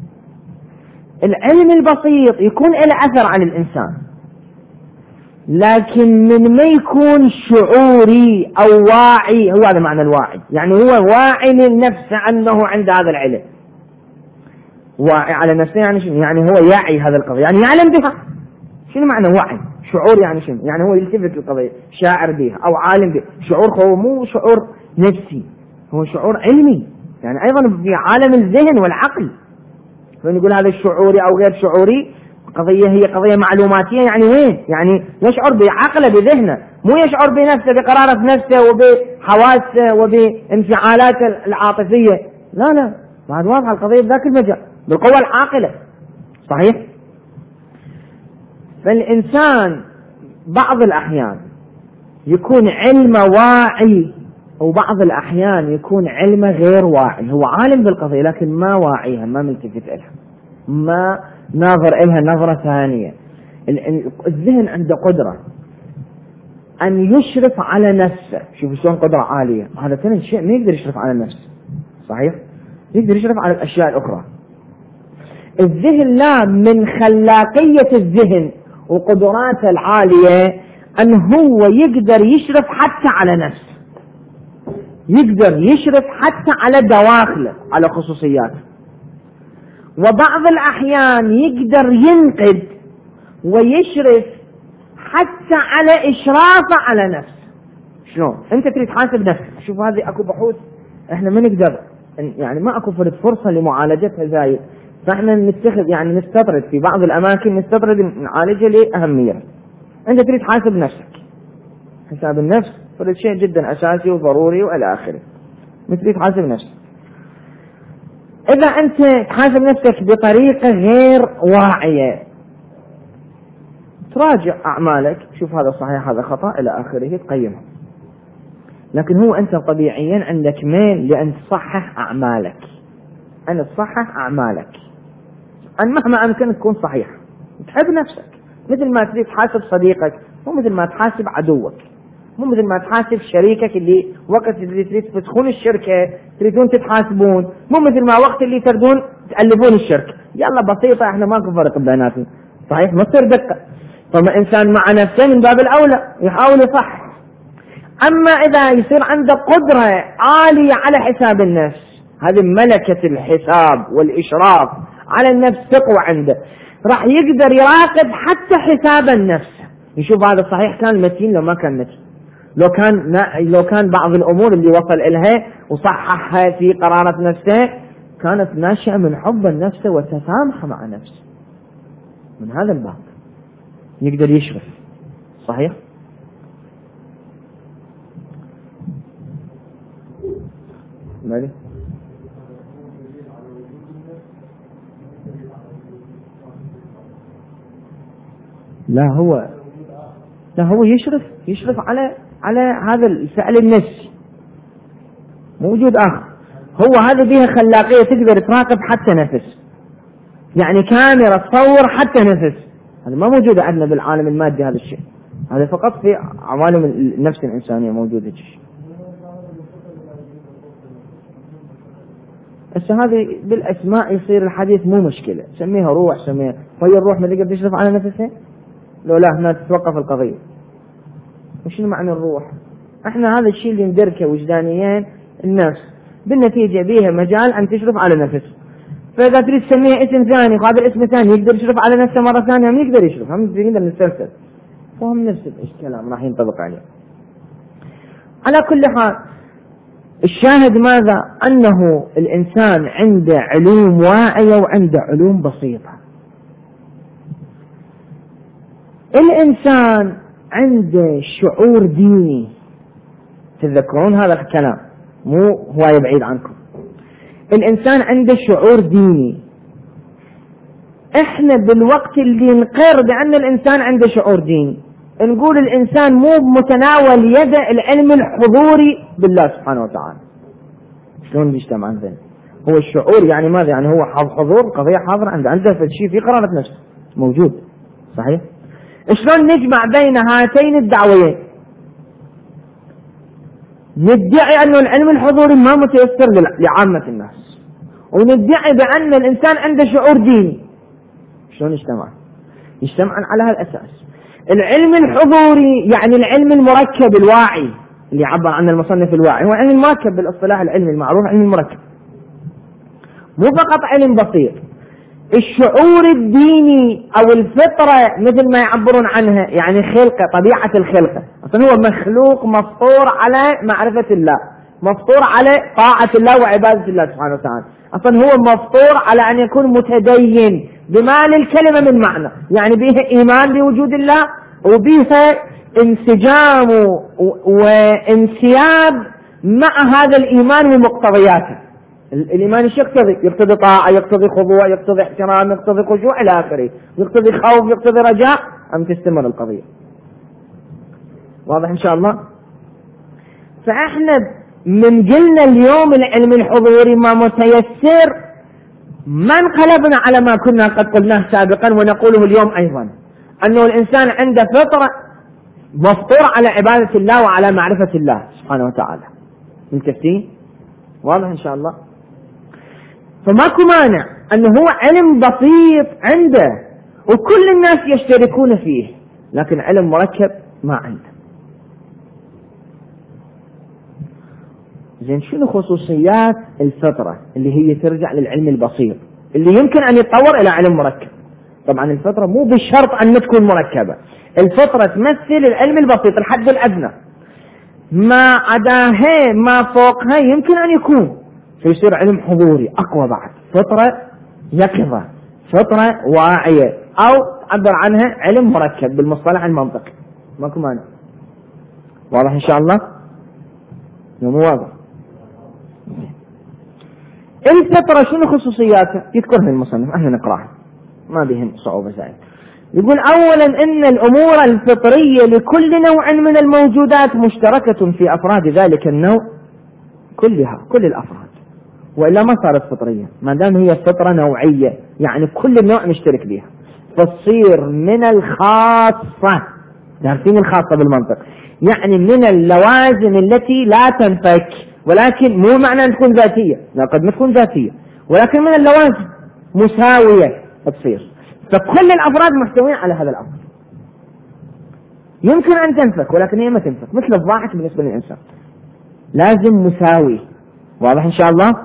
العلم البسيط يكون له أثر على الإنسان، لكن من ما يكون شعوري أو واعي. هو هذا معنى الواعي، يعني هو واعي للنفس أنه عنده هذا العلم. واعي على نفسه يعني شنو؟ يعني هو يعي هذا القضية، يعني يعلم بها. شنو معنى واعي؟ شعور يعني شنو؟ يعني هو يلتفت للقضية، شاعر بها أو عالم بها. شعور هو مو شعور نفسي، هو شعور علمي، يعني أيضا في عالم الذهن والعقل. فنقول هذا الشعوري أو غير شعوري قضية هي قضية معلوماتية، يعني وين؟ يعني يشعر بعقله بذهنه، مو يشعر بنفسه بقرارة نفسه وبحواسه وبانفعالاته العاطفية. لا بعد واضحة القضية بذاك المجال بالقوة العاقلة. صحيح؟ فالإنسان بعض الأحيان يكون علمه واعي، وبعض الأحيان يكون علمه غير واعي. هو عالم بالقضية لكن ما واعيها، ما ملتفت إلها، ما ناظر إلها نظرة ثانية. الذهن عنده قدرة أن يشرف على نفسه. شوفوا شلون قدرة عالية. هذا ثاني شيء ما يقدر يشرف على نفسه. صحيح؟ يقدر يشرف على الأشياء الأخرى. الذهن لا، من خلاقية الذهن وقدراته العالية أن هو يقدر يشرف حتى على نفسه، يقدر يشرف حتى على دواخله، على خصوصياته. وبعض الأحيان يقدر ينقد ويشرف حتى على إشرافه على نفسه. شلون؟ أنت تريد تحاسب نفسك. شوف هذه أكو بحوث إحنا ما نقدر، يعني ما أكو فرصة لمعالجتها زايد، فإحنا نتخذ يعني نستطرد في بعض الأماكن، نستطرد نعالجها لأهمية. أنت تريد تحاسب نفسك، حساب النفس فرد شيء جدا أساسي وضروري وإلى آخره. تريد تحاسب نفسك. إذا أنت تحاسب نفسك بطريقة غير واعية، تراجع أعمالك، شوف هذا صحيح هذا خطأ إلى آخره، تقيمه. لكن هو أنت طبيعيا عندك ميل لأن تصحح أعمالك، أن تصحح أعمالك، أن مهما أمكن تكون صحيح. تحب نفسك مثل ما تريد تحاسب صديقك، مو مثل ما تحاسب عدوك، مو مثل ما تحاسب شريكك اللي وقت اللي تريد تدخلون الشركة تريدون تتحاسبون، مو مثل ما وقت اللي تردون تألفون الشركة. يلا بسيطة، احنا ماكو فرق بيناتنا. صحيح؟ ما تصير دقة. فما إنسان مع نفسه من باب الأولى يحاول يصح. أما إذا يصير عنده قدرة عالية على حساب النفس، هذه ملكة الحساب والإشراف على النفس تقوى عنده، راح يقدر يراقب حتى حساب النفس، يشوف هذا صحيح كان متين لو ما كان متين، لو كان بعض الأمور اللي وصل إليها وصححها في قرارة نفسه كانت ناشئة من حب النفس وتسامح مع نفسه. من هذا الباب يقدر يشرف. صحيح؟ مالي؟ لا هو يشرف على هذا الفعل النفسي. موجود آخر هو هذا بها خلاقية، تقدر تراقب حتى نفس، يعني كاميرا تصور حتى نفس. هذا ما موجود عندنا بالعالم المادي هذا الشيء، هذا فقط في عوالم النفس الإنسانية موجود هذا الشيء. بس هذه بالأسماء يصير الحديث مو مشكلة، سميها روح، سميها وهي الروح ما تقدر تشرف على نفسها، لو لا هنا تتوقف القضية. وشنو معنى الروح؟ احنا هذا الشيء اللي ندركه وجدانيا النفس، بالنتيجة بيها مجال أن تشرف على نفسه. فإذا تريد تسميها اسم ثاني وهذا الاسم الثاني يقدر يشرف على نفسه مرة ثانية، هم يقدر يشرف، هم نقدر نستنسل، فهم نفس الكلام راح ينطبق عليه. على كل حال الشاهد ماذا؟ أنه الإنسان عنده علوم واعية وعنده علوم بسيطة. الإنسان عنده شعور ديني، تذكرون هذا الكلام مو هواية بعيد عنكم. الإنسان عنده شعور ديني. إحنا بالوقت اللي نقر بأن الإنسان عنده شعور ديني نقول الإنسان مو بمتناول يد العلم الحضوري بالله سبحانه وتعالى. شلون بيجتمع عندنا؟ هو الشعور يعني ماذا؟ يعني هو حضور، قضية حاضرة عنده شيء في قرارة نفسه موجود، صحيح؟ شلون نجمع بين هاتين الدعويين؟ ندعي أن العلم الحضوري ما متيسر لعامة الناس، وندعي بأن الإنسان عنده شعور ديني. شلون يجتمع؟ يجتمعان على هالأساس. العلم الحضوري يعني العلم المركب الواعي اللي عبر عنه المصنف الواعي، هو علم المركب بالاصطلاح العلمي المعروف، علم المركب، مو فقط علم بسيط. الشعور الديني أو الفطرة مثل ما يعبرون عنها، يعني خلقة، طبيعة الخلقة، أصلا هو مخلوق مفطور على معرفة الله، مفطور على طاعة الله وعبادة الله سبحانه وتعالى، أصلا هو مفطور على أن يكون متدين بما للكلمة من معنى، يعني بها إيمان بوجود الله وبها انسجام وانسياب مع هذا الإيمان ومقتضياته. الإيمان ايش يقتضي؟ يقتضي طاعة، يقتضي خضوع، يقتضي احترام، يقتضي خشوع إلى آخره، يقتضي خوف، يقتضي رجاء، أم تستمر القضية. واضح إن شاء الله؟ فإحنا من قلنا اليوم العلم الحضوري ما متيسر، ما انقلبنا على ما كنا قد قلناه سابقا ونقوله اليوم أيضا، أنه الإنسان عنده فطرة مفطور على عبادة الله وعلى معرفة الله سبحانه وتعالى. متفقين؟ واضح إن شاء الله؟ فماكو مانع أنه هو علم بسيط عنده وكل الناس يشتركون فيه، لكن علم مركب ما عنده. زين، شنو خصوصيات الفطرة اللي هي ترجع للعلم البسيط اللي يمكن أن يتطور إلى علم مركب؟ طبعا الفطرة مو بالشرط أن تكون مركبة، الفطرة تمثل العلم البسيط الحد الأدنى، ما عداها ما فوقها يمكن أن يكون فيصير علم حضوري أقوى بعد، فطرة يقظة، فطرة واعية، أو عبر عنها علم مركب بالمصطلح المنطقي. ماكو مانع. واضح إن شاء الله؟ مو واضح؟ الفطرة شنو خصوصياتها؟ يذكرها المصنف، احنا نقراها ما بهم صعوبة زائد. يقول أولا إن الأمور الفطرية لكل نوع من الموجودات مشتركة في أفراد ذلك النوع كلها، كل الأفراد، وإلا ما صارت فطرية. ما دام هي فطرة نوعية يعني كل النوع مشترك بها، فتصير من الخاصة، دارسين الخاصة بالمنطق، يعني من اللوازم التي لا تنفك، ولكن مو معنى أن تكون ذاتية، لا قد ما تكون ذاتية، ولكن من اللوازم مساوية تصير، فكل الأفراد محتوين على هذا الأمر. يمكن أن تنفك ولكن هي ما تنفك، مثل الضاحك بالنسبة للإنسان لازم مساوي. واضح إن شاء الله؟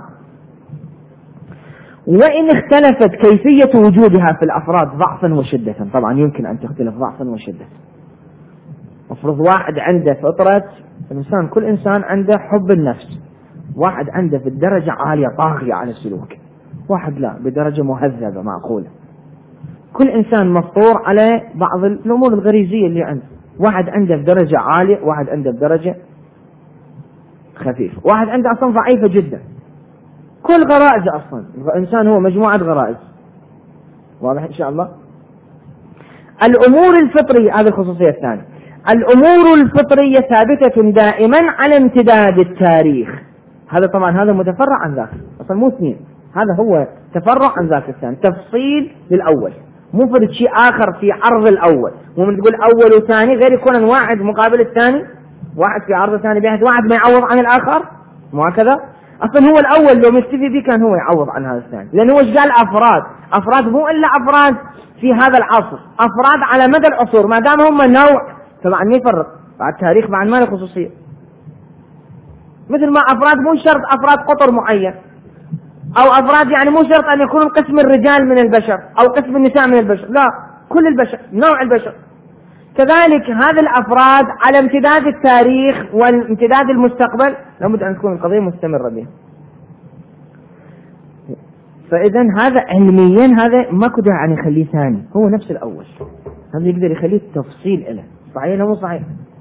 وإن اختلفت كيفية وجودها في الأفراد ضعفا وشدة، طبعا يمكن أن تختلف ضعفا وشدة. افرض واحد عنده فطرة الإنسان، كل إنسان عنده حب النفس، واحد عنده في الدرجة عالية طاغية على السلوك، واحد لا بدرجة مهذبة معقولة. كل إنسان مفطور على بعض الأمور الغريزية اللي عنده، واحد عنده في درجة عالية، واحد عنده في درجة خفيفة، واحد عنده أصلا ضعيفة جدا. كل غرائز أصلا الإنسان هو مجموعة غرائز. واضح إن شاء الله؟ الأمور الفطرية، هذه الخصوصية الثانية، الأمور الفطرية ثابتة دائما على امتداد التاريخ. هذا طبعا هذا متفرع عن ذاك، أصلا مو اثنين، هذا هو تفرع عن ذاك الثاني، تفصيل للأول، مو فرد شيء آخر في عرض الأول. مو من تقول أول وثاني غير يكون واحد مقابل الثاني، واحد في عرض الثاني بيهد واحد ما يعوض عن الآخر، مو هكذا؟ أصلا هو الأول لو مكتفي به كان هو يعوض عن هذا الثاني، لأنه هو قال أفراد مو إلا أفراد في هذا العصر، أفراد على مدى العصور، ما دام هم نوع طبعا ما يفرق بعد التاريخ مع ما له خصوصية. مثل ما أفراد مو شرط أفراد قطر معين، أو أفراد يعني مو شرط أن يكونوا قسم الرجال من البشر أو قسم النساء من البشر، لا، كل البشر، نوع البشر. كذلك هذه الأفراد على امتداد التاريخ وامتداد المستقبل لابد أن تكون القضية مستمرة بها. فإذا هذا علميا هذا ما كده يعني يخليه ثاني، هو نفس الأول، هذا يقدر يخليه تفصيل له، صحيح أو مو صحيح؟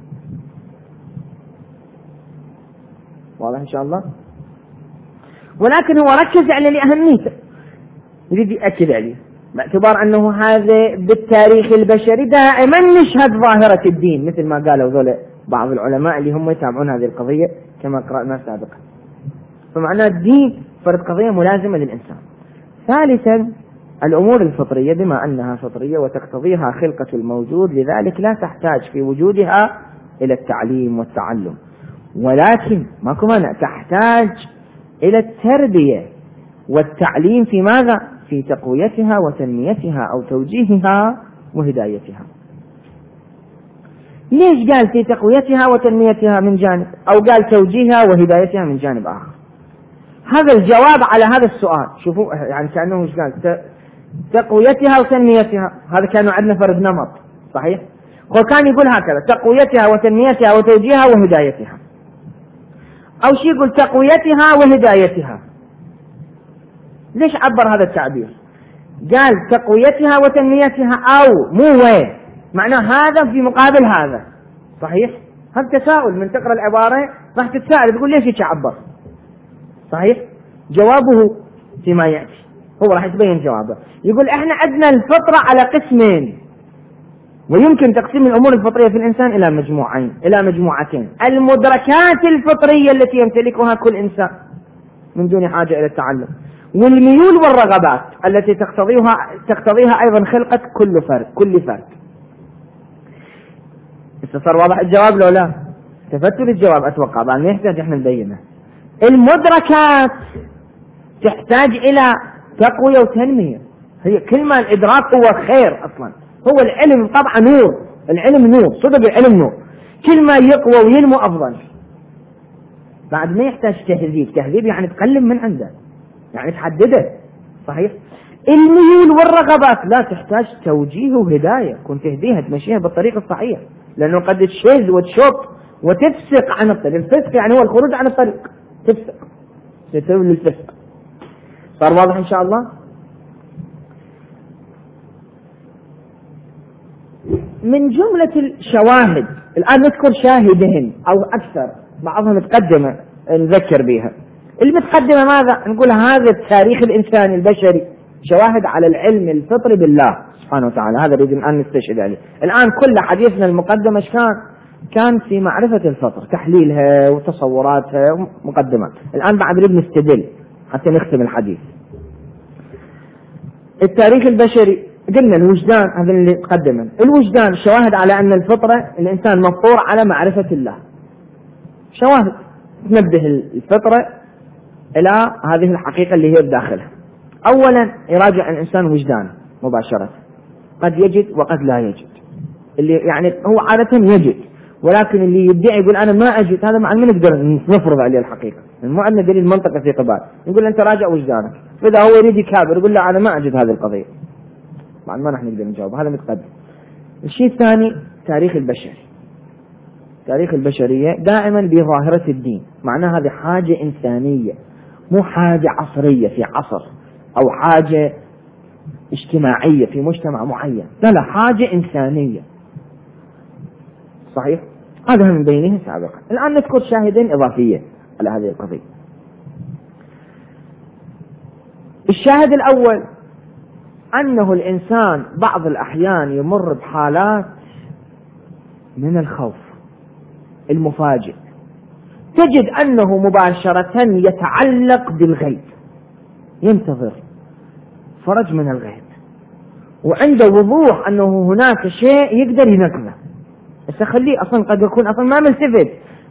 واضح إن شاء الله. ولكن هو ركز على لأهميته، يريد يأكد عليه باعتبار أنه هذا بالتاريخ البشري دائما نشهد ظاهرة الدين، مثل ما قالوا ذولا بعض العلماء اللي هم يتابعون هذه القضية كما قرأنا سابقا. فمعنى الدين فرد قضية ملازمة للإنسان. ثالثا الأمور الفطرية، بما أنها فطرية وتقتضيها خلقة الموجود، لذلك لا تحتاج في وجودها إلى التعليم والتعلم، ولكن ماكو مانع تحتاج إلى التربية والتعليم في ماذا؟ في تقويتها وتنميتها أو توجيهها وهدايتها. ليش قال في تقويتها وتنميتها من جانب، أو قال توجيهها وهدايتها من جانب آخر؟ هذا الجواب على هذا السؤال. شوفوا يعني كأنه مش قال تقويتها وتنميتها، هذا كانوا عندنا فرد نمط، صحيح؟ هو كان يقول هكذا: تقويتها وتنميتها وتوجيهها وهدايتها، أو شيء يقول تقويتها وهدايتها. ليش عبر هذا التعبير؟ قال تقويتها وتنميتها، أو مو وين، معناه هذا في مقابل هذا، صحيح؟ هذا تساؤل، من تقرأ العبارة راح تتساءل تقول ليش يعبر، صحيح؟ جوابه فيما يأتي، هو راح يتبين جوابه. يقول احنا عندنا الفطرة على قسمين، ويمكن تقسيم الأمور الفطرية في الإنسان إلى مجموعتين: المدركات الفطرية التي يمتلكها كل إنسان من دون حاجة إلى التعلم، والميول والرغبات التي تقتضيها أيضا خلقة كل فرد. صار واضح الجواب لو لا؟ تفتوا للجواب أتوقع بعد ما يحتاج احنا نبينه. المدركات تحتاج إلى تقوية وتنمية، هي كل ما الإدراك هو خير أصلا، هو العلم طبعا نور، العلم نور، صدق العلم نور، كل ما يقوى وينمو أفضل. بعد ما يحتاج تهذيب يعني تقلم من عنده، يعني تحدده، صحيح؟ الميول والرغبات لا تحتاج توجيه وهداية، كنت تهديها تمشيها بالطريق الصحيح، لأنه قد تشذ وتشط وتفسق عن الطريق. الفسق يعني هو الخروج عن الطريق، تفسق تتوب للفسق. صار واضح إن شاء الله؟ من جملة الشواهد الآن نذكر شاهدين أو أكثر، بعضها متقدمة نذكر بها. المتقدمة ماذا؟ نقول هذا التاريخ الإنساني البشري شواهد على العلم الفطري بالله سبحانه وتعالى، هذا نريد الآن نستشهد عليه. الآن كل حديثنا المقدمة كان في معرفة الفطر، تحليلها وتصوراتها ومقدمات. الآن بعد نريد نستدل حتى نختم الحديث. التاريخ البشري قلنا الوجدان، هذا اللي قدمه. الوجدان شواهد على أن الفطرة الإنسان مفطور على معرفة الله، شواهد تنبه الفطرة إلى هذه الحقيقة اللي هي بداخلها. أولا يراجع الإنسان وجدانه مباشرة، قد يجد وقد لا يجد. اللي يعني هو عادة يجد، ولكن اللي يدعي يقول أنا ما أجد، هذا مع من نقدر نفرض عليه الحقيقة، مو عندنا دليل منطقي في قبال. يقول أنت راجع وجدانك، فإذا هو يريد يكابر يقول لا أنا ما أجد هذه القضية، مع ما نحن نقدر نجاوب، هذا متقدم. الشيء الثاني تاريخ البشري. تاريخ البشرية دائما بظاهرة الدين، معناها هذه حاجة إنسانية، مو حاجة عصرية في عصر أو حاجة اجتماعية في مجتمع معين، لا حاجة إنسانية، صحيح؟ هذا من بينه سابقا. الآن نذكر شاهدين إضافية على هذه القضية. الشاهد الأول أنه الإنسان بعض الأحيان يمر بحالات من الخوف المفاجئ، تجد أنه مباشرة يتعلق بالغيب، ينتظر فرج من الغيب، وعنده وضوح أنه هناك شيء يقدر ينقذه. بس خليه أصلا قد يكون أصلا ما ملتفت،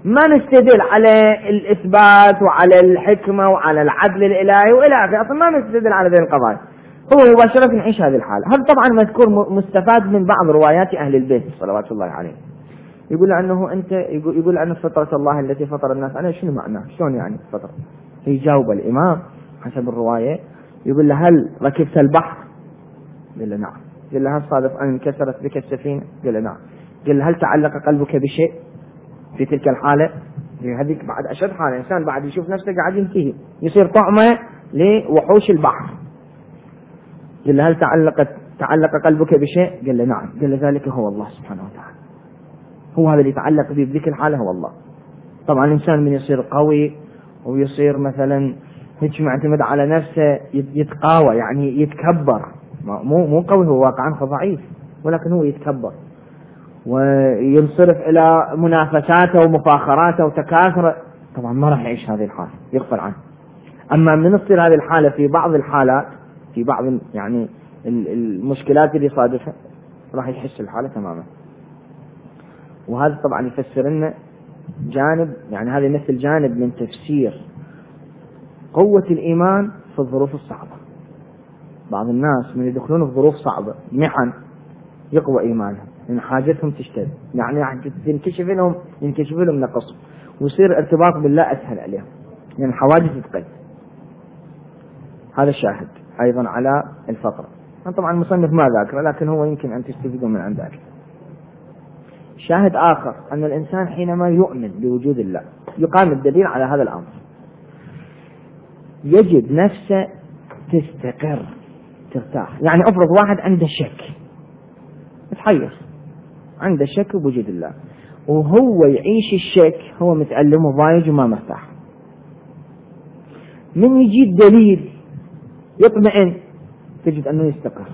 ما نستدل على الإثبات وعلى الحكمة وعلى العدل الإلهي وإلى آخره، أصلا ما نستدل على ذي القضايا، هو مباشرة نعيش هذه الحالة. هذا طبعا مذكور مستفاد من بعض روايات أهل البيت صلوات الله عليه. يقول أنه أنت يقول أن فطرة الله التي فطر الناس عليها شنو معناه؟ شلون يعني فطرة؟ يجاوب الإمام حسب الرواية، يقول له هل ركبت البحر؟ قال له نعم. قال له هل صادف أن انكسرت بك السفينة؟ قال له نعم. قال له هل تعلق قلبك بشيء في تلك الحالة؟ هذيك بعد أشد حالة، إنسان بعد يشوف نفسه قاعد ينتهي يصير طعمة لوحوش البحر. قال له هل تعلق قلبك بشيء؟ قال له نعم. قال له ذلك هو الله سبحانه وتعالى، هو هذا اللي يتعلق به بذيك الحالة هو الله. طبعا الإنسان من يصير قوي ويصير مثلا هيك معتمد على نفسه يتقاوى، يعني يتكبر، مو قوي، هو واقعا ضعيف، ولكن هو يتكبر وينصرف إلى منافساته ومفاخراته وتكاثره، طبعا ما راح يعيش هذه الحالة، يغفل عنه. أما من تصير هذه الحالة في بعض الحالات، في بعض يعني المشكلات اللي صادفها، راح يحس الحالة تماما. وهذا طبعا يفسر لنا جانب، يعني هذا مثل جانب من تفسير قوة الإيمان في الظروف الصعبة. بعض الناس من يدخلون في ظروف صعبة محن يقوى إيمانهم لأن حاجتهم تشتد، يعني ينكشف لهم نقص ويصير ارتباط بالله أسهل عليهم لأن يعني الحواجز تقل. هذا الشاهد أيضا على الفقر. طبعا المصنف ما ذاكر، لكن هو يمكن أن تستفيدوا من عند ذلك. شاهد آخر أن الإنسان حينما يؤمن بوجود الله يقام الدليل على هذا الأمر، يجد نفسه تستقر ترتاح. يعني أفرض واحد عنده شك، يتحير، عنده شك بوجود الله وهو يعيش الشك، هو متألم وضايج وما مرتاح. من يجي الدليل يطمئن، تجد أنه يستقر،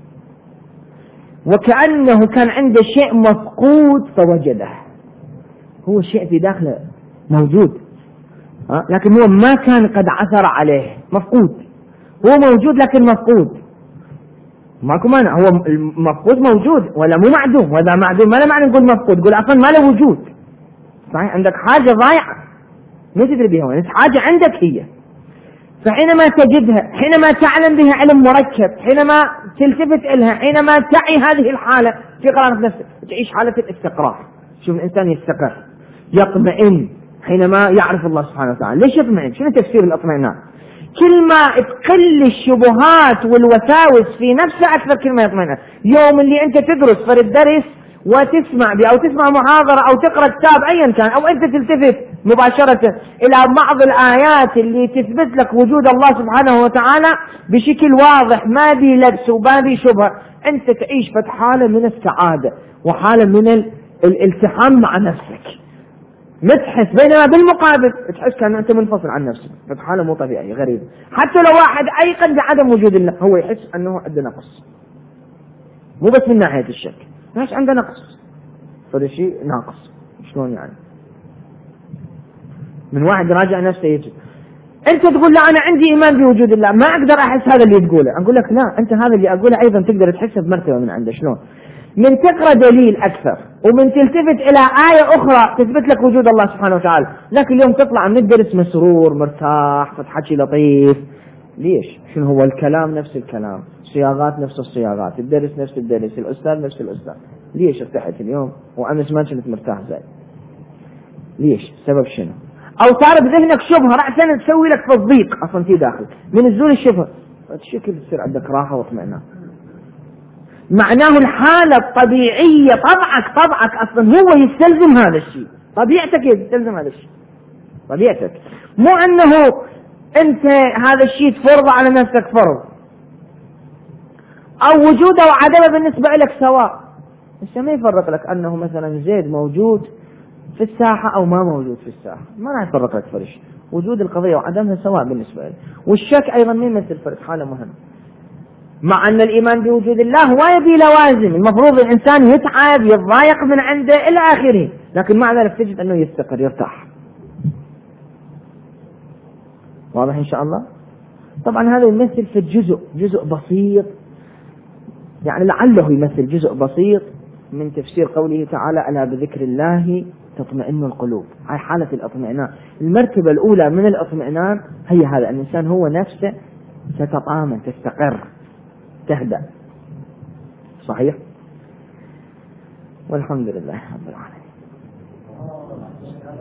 وكأنه كان عنده شيء مفقود فوجده. هو شيء في داخله موجود لكن هو ما كان قد عثر عليه، مفقود، هو موجود لكن مفقود، ماكو مانع، هو المفقود موجود ولا مو معدوم، وإذا معدوم ما له معنى نقول مفقود، نقول أصلا ما له وجود. صحيح عندك حاجة ضايعة ما تدري بها، حاجة عندك هي، فحينما تجدها، حينما تعلم بها علم مركب، حينما تلتفت إلها، حينما تعي هذه الحالة في قرارة نفسك، تعيش حالة الاستقرار. شوف الإنسان يستقر، يطمئن حينما يعرف الله سبحانه وتعالى. ليش يطمئن؟ شنو تفسير الاطمئنان؟ كل ما تقل الشبهات والوساوس في نفسه أكثر كل ما يطمئن. يوم اللي أنت تدرس فرد درس وتسمع به أو تسمع محاضرة أو تقرأ كتاب أيا كان، أو أنت تلتفت مباشرة إلى بعض الآيات اللي تثبت لك وجود الله سبحانه وتعالى بشكل واضح، ما بي لبس وما بي شبهة، أنت تعيش في حالة من السعادة وحالة من الالتحام مع نفسك، متحس. بينما بالمقابل تحس كأن أنت منفصل عن نفسك، في حالة مو طبيعية غريبة. حتى لو واحد أيقن بعدم وجود الله، هو يحس أنه عنده نقص، مو بس من ناحية الشك، ليش عنده نقص، فهذا شيء ناقص. شلون يعني؟ من واحد راجع نفسه يجي، أنت تقول لا أنا عندي إيمان بوجود الله، ما أقدر أحس هذا اللي تقوله. أقول لك لا، أنت هذا اللي أقوله أيضا تقدر تحسه بمرتبة من عنده. شلون؟ من تقرأ دليل أكثر ومن تلتفت إلى آية أخرى تثبت لك وجود الله سبحانه وتعالى، لكن اليوم تطلع من الدرس مسرور مرتاح، فتحكي لطيف. ليش؟ شنو هو؟ الكلام نفس الكلام، صياغات نفس الصياغات، الدرس نفس الدرس، الأستاذ نفس الأستاذ. ليش ارتحت اليوم وأمس ما كنت مرتاح زي؟ ليش؟ سبب شنو؟ أو صار بذهنك شبهة رأسا تسوي لك تصديق أصلا في داخل، من الزول الشبهة الشكل تصير عندك راحة واطمئنان. معناه الحالة الطبيعية، طبعك أصلا هو يستلزم هذا الشيء، طبيعتك يستلزم هذا الشيء، طبيعتك، مو أنه أنت هذا الشيء تفرض على نفسك فرض، أو وجوده وعدمه بالنسبة لك سواء. بس ما يفرق لك أنه مثلا زيد موجود في الساحة أو ما موجود في الساحة، ما راح يفرق لك فرش، وجود القضية وعدمها سواء بالنسبة لك. والشك أيضا ما يمثل فرق، حالة مهمة. مع أن الإيمان بوجود الله هو يبي لوازم، المفروض الإنسان يتعب يتضايق من عنده إلى آخره، لكن مع ذلك تجد أنه يستقر يرتاح. واضح إن شاء الله؟ طبعا هذا يمثل في جزء بسيط، يعني لعله يمثل جزء بسيط من تفسير قوله تعالى ألا بذكر الله تطمئن القلوب. هاي حالة الاطمئنان. المرتبة الأولى من الاطمئنان هي هذا، الإنسان هو نفسه ستطامن، تستقر، تهدأ. صحيح. والحمد لله رب العالمين.